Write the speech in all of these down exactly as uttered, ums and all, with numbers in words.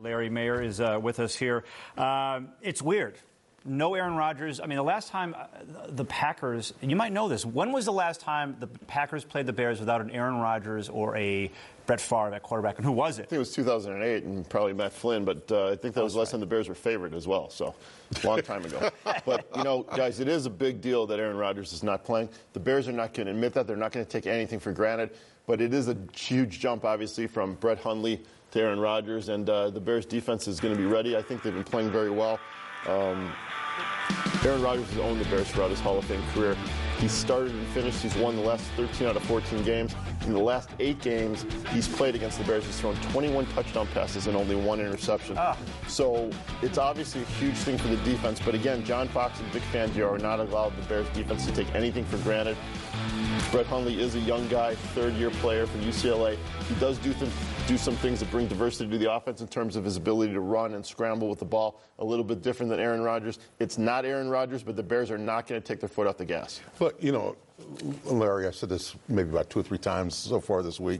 Larry Mayer is uh, with us here. Um, it's weird. No Aaron Rodgers. I mean, the last time the Packers, you might know this, when was the last time the Packers played the Bears without an Aaron Rodgers or a Brett Favre at quarterback? And who was it? I think it was two thousand eight and probably Matt Flynn, but uh, I think that was last time the Bears were favored as well, so a long time ago. But, you know, guys, it is a big deal that Aaron Rodgers is not playing. The Bears are not going to admit that. They're not going to take anything for granted. But it is a huge jump, obviously, from Brett Hundley to Aaron Rodgers, and uh, the Bears' defense is going to be ready. I think they've been playing very well. Um, Aaron Rodgers has owned the Bears throughout his Hall of Fame career. He started and finished. He's won the last thirteen out of fourteen games. In the last eight games he's played against the Bears, he's thrown twenty-one touchdown passes and only one interception. Ah. So it's obviously a huge thing for the defense. But again, John Fox and Vic Fangio are not allowed the Bears defense to take anything for granted. Brett Hundley is a young guy, third-year player for U C L A. He does do, th- do some things that bring diversity to the offense in terms of his ability to run and scramble with the ball, a little bit different than Aaron Rodgers. It's not Aaron Rodgers, but the Bears are not going to take their foot off the gas. But, you know, Larry, I said this maybe about two or three times so far this week.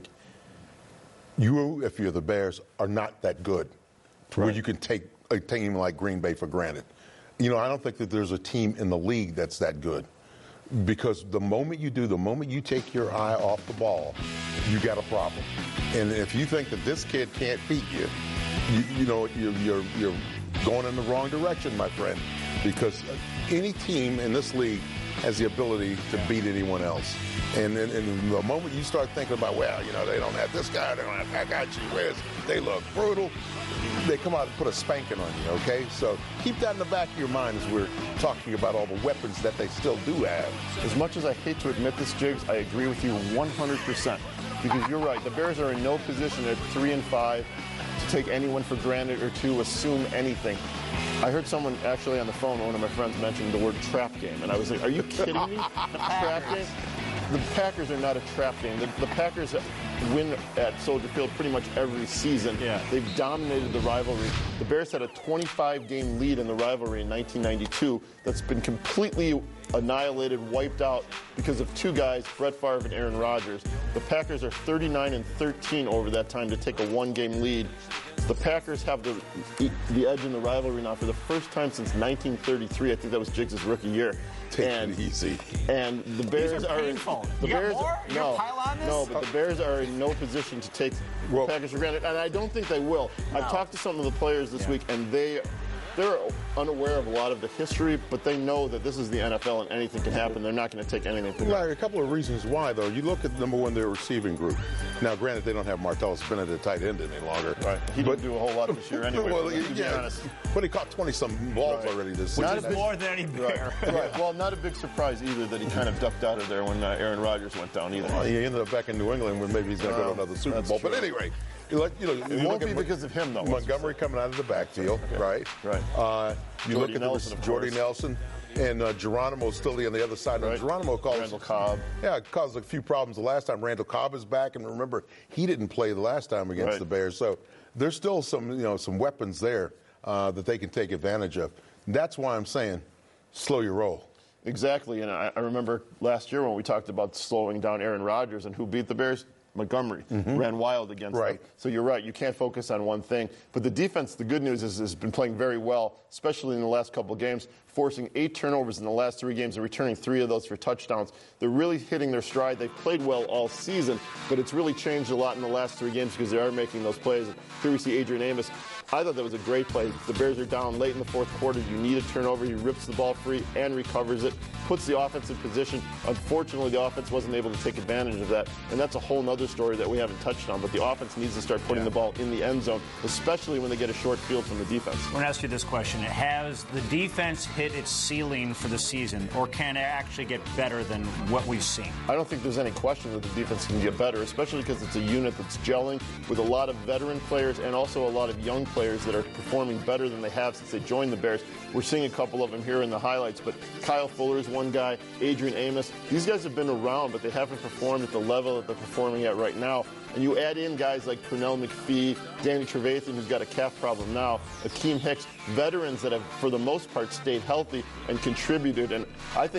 You, if you're the Bears, are not that good to where you can take a team like Green Bay for granted. You know, I don't think that there's a team in the league that's that good. Because the moment you do, the moment you take your eye off the ball, you got a problem. And if you think that this kid can't beat you, you, you know, you're, you're, you're going in the wrong direction, my friend. Because any team in this league has the ability to beat anyone else. And, and, and the moment you start thinking about, well, you know, they don't have this guy, they don't have that guy, gee whiz, they look brutal, they come out and put a spanking on you, okay? So keep that in the back of your mind as we're talking about all the weapons that they still do have. As much as I hate to admit this, Jiggs, I agree with you one hundred percent. Because you're right, the Bears are in no position at three and five to take anyone for granted or to assume anything. I heard someone actually on the phone, one of my friends mentioned the word trap game, and I was like, are you kidding me? Trap game? The Packers are not a trap game. The, the Packers win at Soldier Field pretty much every season. Yeah. They've dominated the rivalry. The Bears had a twenty-five game lead in the rivalry in nineteen ninety-two that's been completely annihilated, wiped out because of two guys, Brett Favre and Aaron Rodgers. The Packers are thirty-nine and thirteen over that time to take a one game lead. The Packers have the the edge in the rivalry now for the first time since nineteen thirty-three. I think that was Jiggs' rookie year. Take and, it easy. And the Bears These are, are painful. in, the you Bears got more? no, You're pile on this? no, but the Bears are in no position to take well, the Packers for granted, and I don't think they will. No. I've talked to some of the players this yeah. week, and they they're unaware of a lot of the history, but they know that this is the N F L and anything can happen. They're not going to take anything for granted. Larry, a couple of reasons why, though. You look at, number one, their receiving group. Now, granted, they don't have Martellus Bennett at tight end any longer. Right. He but, didn't do a whole lot this year anyway. Well, to yeah, be honest. But he caught twenty-some balls right. already this Which season. is more than any Bear. Right. right. Well, not a big surprise either that he kind of ducked out of there when uh, Aaron Rodgers went down either. Well, he ended up back in New England where maybe he's going to well, go to another Super Bowl. True. But anyway, you look, you know, it you won't look be because of him, though. Montgomery coming out of the backfield, okay. right? Right. Uh, you Jordy look at Nelson, the, Jordy Nelson. And uh, Geronimo still on the other side. Right. And Geronimo caused Randall Cobb. Yeah, caused a few problems the last time. Randall Cobb is back, and remember, he didn't play the last time against right. the Bears. So there's still some, you know, some weapons there uh, that they can take advantage of. That's why I'm saying, slow your roll. Exactly, and I, I remember last year when we talked about slowing down Aaron Rodgers and who beat the Bears. Montgomery mm-hmm. ran wild against right. them. So you're right, you can't focus on one thing. But the defense, the good news is, has been playing very well, especially in the last couple of games, forcing eight turnovers in the last three games and returning three of those for touchdowns. They're really hitting their stride. They've played well all season, but it's really changed a lot in the last three games because they are making those plays. Here we see Adrian Amos. I thought that was a great play. The Bears are down late in the fourth quarter. You need a turnover. He rips the ball free and recovers it, puts the offense in position. Unfortunately, the offense wasn't able to take advantage of that, and that's a whole other story that we haven't touched on. But the offense needs to start putting yeah. the ball in the end zone, especially when they get a short field from the defense. I'm going to ask you this question. Has the defense hit its ceiling for the season, or can it actually get better than what we've seen? I don't think there's any question that the defense can get better, especially because it's a unit that's gelling with a lot of veteran players and also a lot of young players that are performing better than they have since they joined the Bears. We're seeing a couple of them here in the highlights, but Kyle Fuller is one guy, Adrian Amos. These guys have been around, but they haven't performed at the level that they're performing at right now. And you add in guys like Pernell McPhee, Danny Trevathan, who's got a calf problem now, Akeem Hicks, veterans that have, for the most part, stayed healthy and contributed. And I think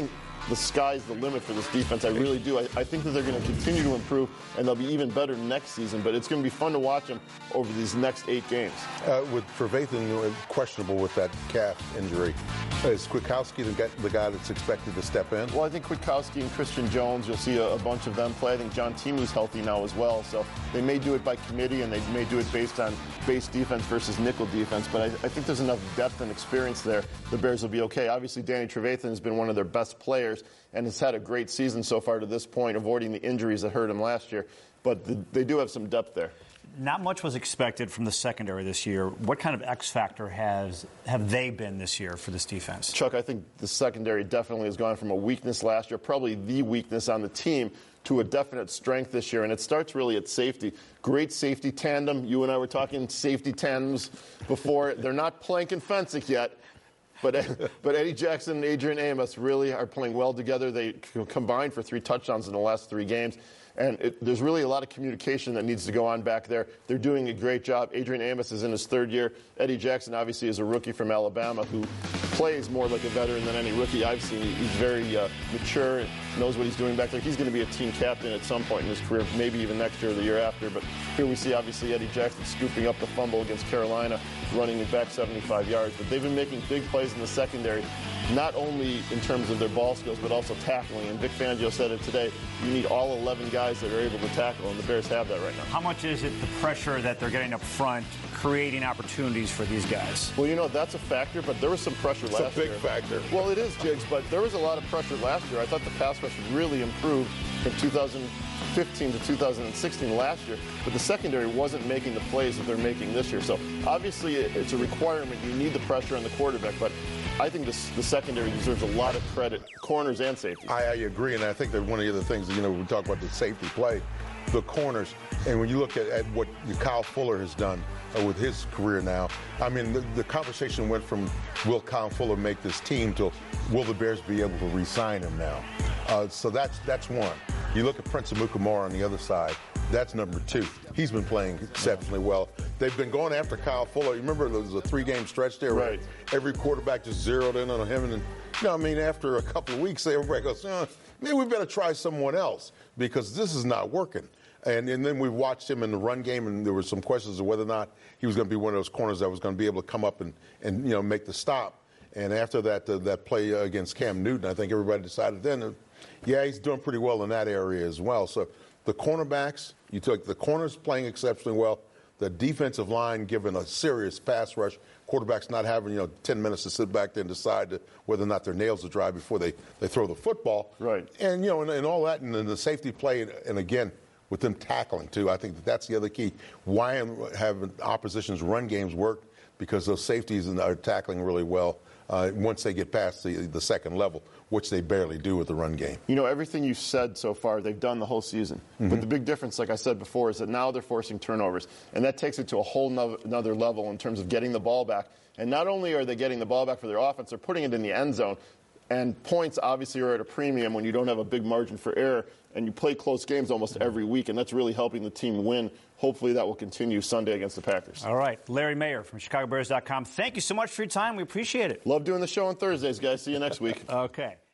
the sky's the limit for this defense. I really do. I, I think that they're going to continue to improve, and they'll be even better next season. But it's going to be fun to watch them over these next eight games. Uh, with Trevathan questionable with that calf injury, is Kwiatkowski the guy, the guy that's expected to step in? Well, I think Kwiatkowski and Christian Jones, you'll see a, a bunch of them play. I think John Timu's healthy now as well. So they may do it by committee, and they may do it based on base defense versus nickel defense. But I, I think there's enough depth and experience there. The Bears will be okay. Obviously, Danny Trevathan has been one of their best players and has had a great season so far to this point, avoiding the injuries that hurt him last year. But the, they do have some depth there. Not much was expected from the secondary this year. What kind of X factor has have they been this year for this defense? Chuck, I think the secondary definitely has gone from a weakness last year, probably the weakness on the team, to a definite strength this year. And it starts really at safety. Great safety tandem. You and I were talking safety tandems before. They're not planking fencing yet. But but Eddie Jackson and Adrian Amos really are playing well together. They combined for three touchdowns in the last three games. And it, there's really a lot of communication that needs to go on back there. They're doing a great job. Adrian Amos is in his third year. Eddie Jackson, obviously, is a rookie from Alabama who plays more like a veteran than any rookie I've seen. He's very uh, mature, knows what he's doing back there. He's going to be a team captain at some point in his career, maybe even next year or the year after. But here we see, obviously, Eddie Jackson scooping up the fumble against Carolina, running it back seventy-five yards. But they've been making big plays in the secondary, not only in terms of their ball skills, but also tackling. And Vic Fangio said it today, you need all eleven guys that are able to tackle, and the Bears have that right now. How much is it the pressure that they're getting up front, creating opportunities for these guys? Well, you know, that's a factor, but there was some pressure It's last year. a big factor. Well, it is, Jigs, but there was a lot of pressure last year. I thought the pass rush really improved from two thousand fifteen to two thousand sixteen last year, but the secondary wasn't making the plays that they're making this year. So obviously it's a requirement. You need the pressure on the quarterback, but I think this, the secondary deserves a lot of credit, corners and safeties. I, I agree, and I think that one of the other things, you know, we talk about the safety play, the corners, and when you look at, at what Kyle Fuller has done uh, with his career now, I mean, the, the conversation went from will Kyle Fuller make this team to will the Bears be able to re-sign him now? Uh, so that's that's one. You look at Prince Amukamara on the other side. That's number two. He's been playing exceptionally well. They've been going after Kyle Fuller. You remember there was a three-game stretch there, right? Every quarterback just zeroed in on him. And, you know, I mean, after a couple of weeks, everybody goes, oh, maybe we better try someone else because this is not working. And, and then we watched him in the run game, and there were some questions of whether or not he was going to be one of those corners that was going to be able to come up and, and you know, make the stop. And after that, uh, that play against Cam Newton, I think everybody decided then, uh, yeah, he's doing pretty well in that area as well. So the cornerbacks, you took the corners playing exceptionally well, the defensive line giving a serious pass rush, quarterbacks not having, you know, ten minutes to sit back there and decide to, whether or not their nails are dry before they, they throw the football. Right. And, you know, and, and all that, and then the safety play, and, and again, with them tackling, too. I think that that's the other key. Why have opposition's run games work? Because those safeties are tackling really well uh, once they get past the, the second level, which they barely do with the run game. You know, everything you've said so far, they've done the whole season. Mm-hmm. But the big difference, like I said before, is that now they're forcing turnovers. And that takes it to a whole no- another level in terms of getting the ball back. And not only are they getting the ball back for their offense, they're putting it in the end zone. And points obviously are at a premium when you don't have a big margin for error. And you play close games almost every week, and that's really helping the team win. Hopefully that will continue Sunday against the Packers. All right. Larry Mayer from Chicago Bears dot com. Thank you so much for your time. We appreciate it. Love doing the show on Thursdays, guys. See you next week. Okay.